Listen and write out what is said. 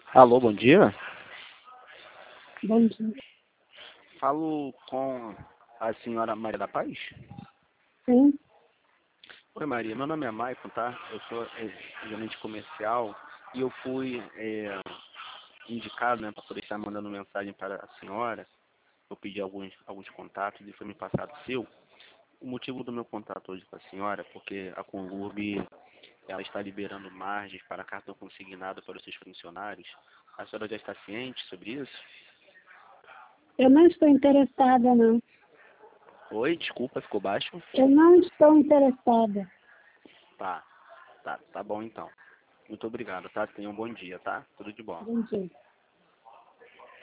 Alô, bom dia. Bom dia. Falo com a senhora Maria da Paz? Sim, Oi, Maria. Meu nome é Maicon, tá? Eu sou gerente comercial e eu fui indicado, né, para poder estar mandando mensagem para a senhora. Eu pedi alguns contatos e foi me passado o seu. O motivo do meu contato hoje com a senhora é porque a Conlurb ela está liberando margens para cartão consignado para os seus funcionários. A senhora já está ciente sobre isso? eu não estou interessada, não. Oi, desculpa, ficou baixo? Eu não estou interessada. Tá bom então. Muito obrigado, tá? Tenha um bom dia, tá? Tudo de bom. Bom dia.